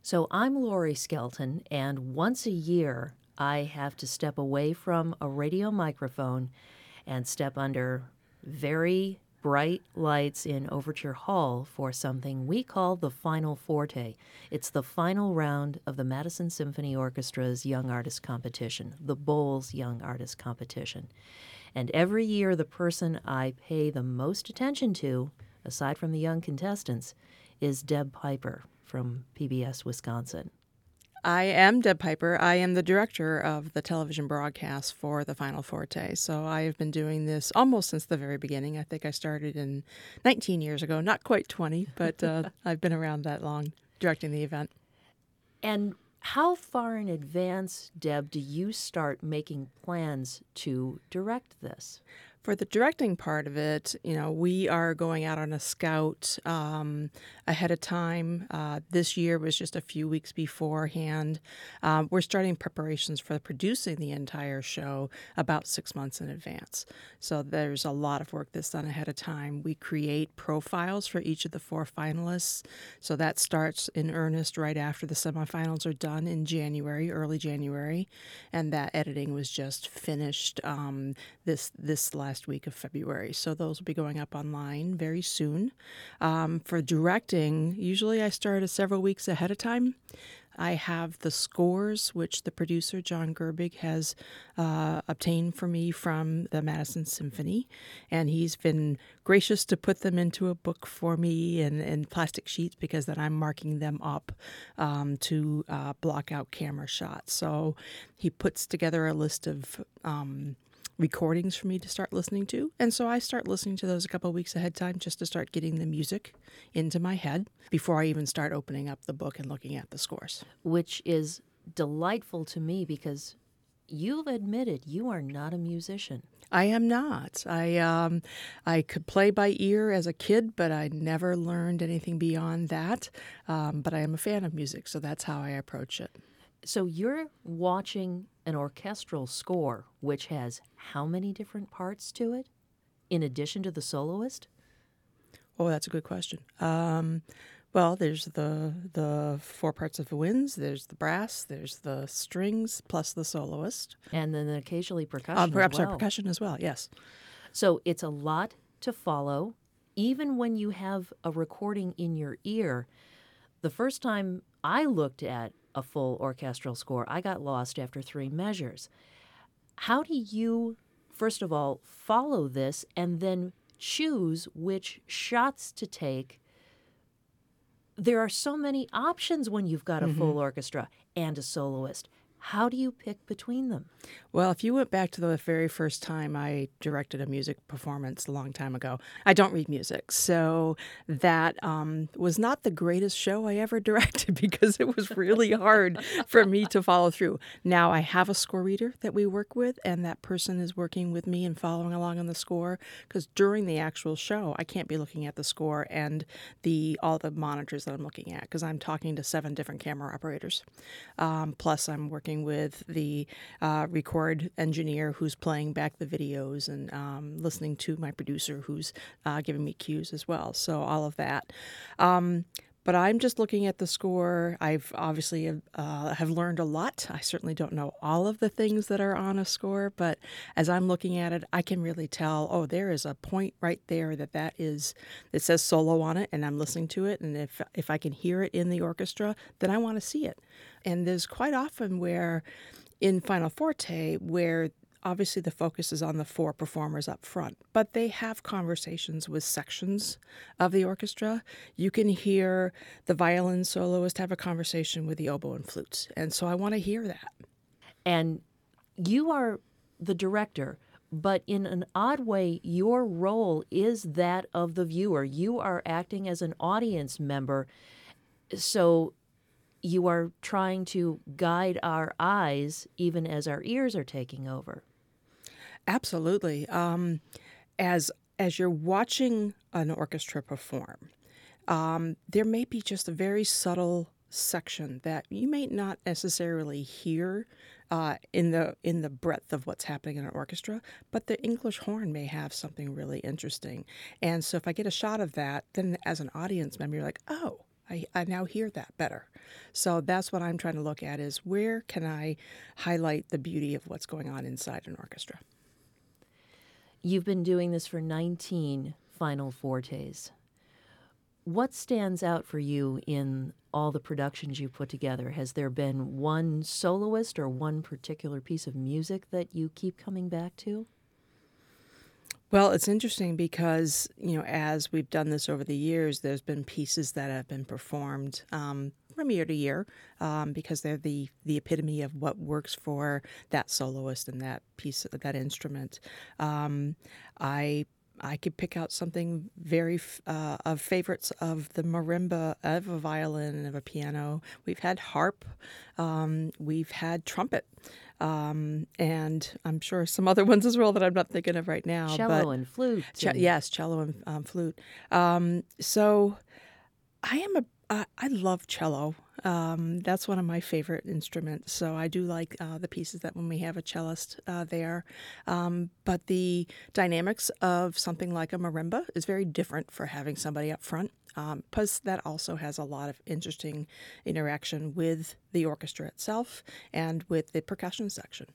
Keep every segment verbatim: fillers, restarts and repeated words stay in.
So I'm Lori Skelton, and once a year I have to step away from a radio microphone and step under very bright lights in Overture Hall for something we call the Final Forte. It's the final round of the Madison Symphony Orchestra's Young Artist Competition, the Bowles Young Artist Competition. And every year the person I pay the most attention to, aside from the young contestants, is Deb Piper from P B S Wisconsin. I am Deb Piper. I am the director of the television broadcast for the Final Forte. So I have been doing this almost since the very beginning. I think I started in nineteen years ago, not quite twenty, but uh, I've been around that long directing the event. And how far in advance, Deb, do you start making plans to direct this? For the directing part of it, you know, we are going out on a scout um, ahead of time. Uh, this year was just a few weeks beforehand. Um, we're starting preparations for producing the entire show about six months in advance. So there's a lot of work that's done ahead of time. We create profiles for each of the four finalists. So that starts in earnest right after the semifinals are done in January, early January. And that editing was just finished um, this this last week of February. So those will be going up online very soon. Um, for directing, usually I start several weeks ahead of time. I have the scores, which the producer, John Gerbig, has uh, obtained for me from the Madison Symphony. And he's been gracious to put them into a book for me and, and plastic sheets because then I'm marking them up um, to uh, block out camera shots. So he puts together a list of um, recordings for me to start listening to. And so I start listening to those a couple of weeks ahead of time just to start getting the music into my head before I even start opening up the book and looking at the scores. Which is delightful to me because you've admitted you are not a musician. I am not. I um, I could play by ear as a kid, but I never learned anything beyond that. Um, but I am a fan of music, so that's how I approach it. So you're watching an orchestral score, which has how many different parts to it, in addition to the soloist? Oh, that's a good question. Um, well, there's the the four parts of the winds. There's the brass. There's the strings plus the soloist. And then occasionally percussion Um, as perhaps well. our percussion as well. Yes. So it's a lot to follow. Even when you have a recording in your ear, the first time I looked at a full orchestral score, I got lost after three measures. How do you, first of all, follow this and then choose which shots to take? There are so many options when you've got a Mm-hmm. full orchestra and a soloist. How do you pick between them? Well, if you went back to the very first time I directed a music performance a long time ago, I don't read music. So that um, was not the greatest show I ever directed because it was really hard for me to follow through. Now I have a score reader that we work with, and that person is working with me and following along on the score because during the actual show, I can't be looking at the score and the all the monitors that I'm looking at because I'm talking to seven different camera operators. Um, plus, I'm working with the uh, record engineer who's playing back the videos and um, listening to my producer who's uh, giving me cues as well. So all of that. Um, but I'm just looking at the score. I've obviously uh, have learned a lot. I certainly don't know all of the things that are on a score, but as I'm looking at it, I can really tell, oh, there is a point right there that that is, it says solo on it, and I'm listening to it. And if if I can hear it in the orchestra, then I want to see it. And there's quite often where in Final Forte, where obviously the focus is on the four performers up front, but they have conversations with sections of the orchestra. You can hear the violin soloist have a conversation with the oboe and flutes. And so I want to hear that. And you are the director, but in an odd way, your role is that of the viewer. You are acting as an audience member. So you are trying to guide our eyes even as our ears are taking over. Absolutely. Um, as as you're watching an orchestra perform, um, there may be just a very subtle section that you may not necessarily hear uh, in the in the breadth of what's happening in an orchestra, but the English horn may have something really interesting. And so if I get a shot of that, then as an audience member, you're like, oh, I, I now hear that better. So that's what I'm trying to look at is where can I highlight the beauty of what's going on inside an orchestra? You've been doing this for nineteen Final Fortes. What stands out for you in all the productions you've put together? Has there been one soloist or one particular piece of music that you keep coming back to? Well, it's interesting because, you know, as we've done this over the years, there's been pieces that have been performed um, from year to year um, because they're the, the epitome of what works for that soloist and that piece, that instrument. Um, I I could pick out something very uh, of favorites of the marimba, of a violin, and of a piano. We've had harp. Um, we've had trumpet. Um, and I'm sure some other ones as well that I'm not thinking of right now. Cello but and flute. ch- and- yes, cello and um, flute. Um, so I am a I I love cello. Um, that's one of my favorite instruments. So I do like uh, the pieces that when we have a cellist uh, there. Um, but the dynamics of something like a marimba is very different for having somebody up front. Um, plus, that also has a lot of interesting interaction with the orchestra itself and with the percussion section.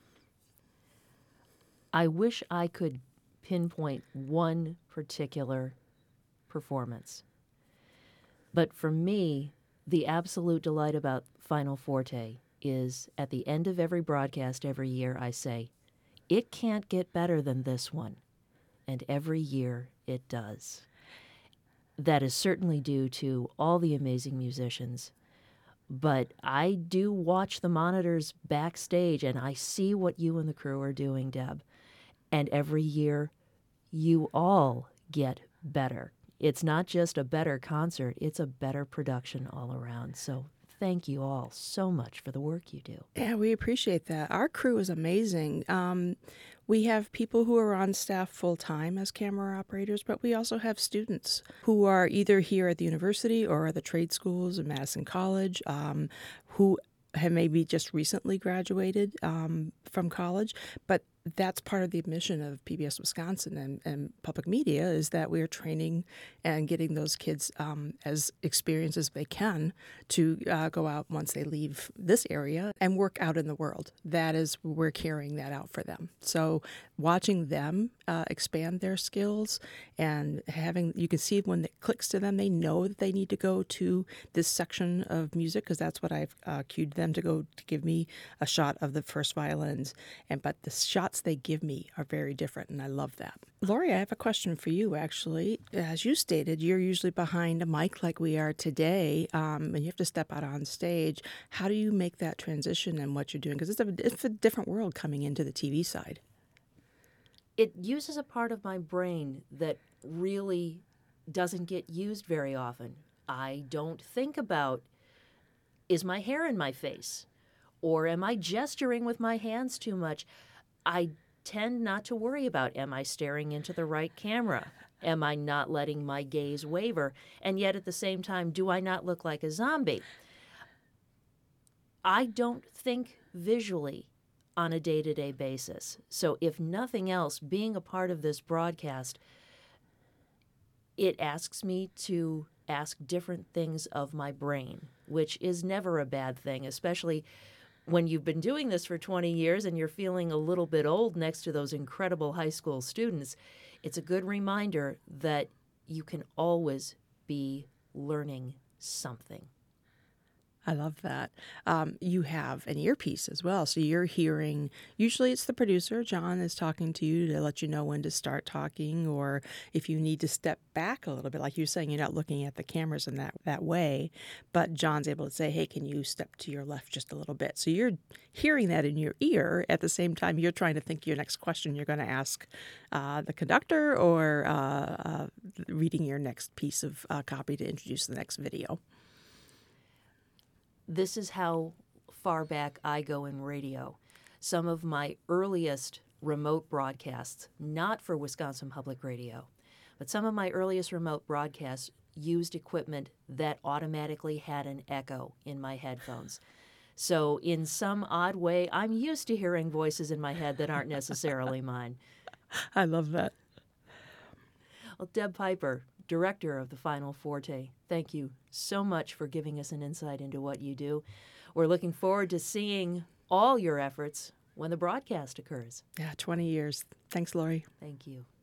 I wish I could pinpoint one particular performance. But for me, the absolute delight about Final Forte is at the end of every broadcast every year, I say, it can't get better than this one. And every year it does. That is certainly due to all the amazing musicians. But I do watch the monitors backstage and I see what you and the crew are doing, Deb. And every year, you all get better. It's not just a better concert, it's a better production all around. So thank you all so much for the work you do. Yeah, we appreciate that. Our crew is amazing. Um, we have people who are on staff full time as camera operators, but we also have students who are either here at the university or at the trade schools at Madison College, um, who have maybe just recently graduated um, from college, but that's part of the mission of P B S Wisconsin and, and public media is that we are training and getting those kids um, as experienced as they can to uh, go out once they leave this area and work out in the world. That is, we're carrying that out for them. So watching them uh, expand their skills and having, you can see when it clicks to them, they know that they need to go to this section of music because that's what I've uh, cued them to go to give me a shot of the first violins. And but the shots they give me are very different, and I love that. Lori, I have a question for you, actually. As you stated, you're usually behind a mic like we are today, um, and you have to step out on stage. How do you make that transition in what you're doing? Because it's a, it's a different world coming into the T V side. It uses a part of my brain that really doesn't get used very often. I don't think about, is my hair in my face? Or am I gesturing with my hands too much? I tend not to worry about, am I staring into the right camera? Am I not letting my gaze waver? And yet at the same time, do I not look like a zombie? I don't think visually on a day-to-day basis. So if nothing else, being a part of this broadcast, it asks me to ask different things of my brain, which is never a bad thing, especially when you've been doing this for twenty years and you're feeling a little bit old next to those incredible high school students. It's a good reminder that you can always be learning something. I love that. Um, you have an earpiece as well. So you're hearing, usually it's the producer, John, is talking to you to let you know when to start talking, or if you need to step back a little bit, like you're saying, you're not looking at the cameras in that, that way, but John's able to say, hey, can you step to your left just a little bit? So you're hearing that in your ear at the same time you're trying to think your next question you're going to ask uh, the conductor or uh, uh, reading your next piece of uh, copy to introduce the next video. This is how far back I go in radio. Some of my earliest remote broadcasts, not for Wisconsin Public Radio, but some of my earliest remote broadcasts used equipment that automatically had an echo in my headphones. So in some odd way, I'm used to hearing voices in my head that aren't necessarily mine. I love that. Well, Deb Piper, director of the Final Forte. Thank you so much for giving us an insight into what you do. We're looking forward to seeing all your efforts when the broadcast occurs. Yeah, twenty years. Thanks, Lori. Thank you.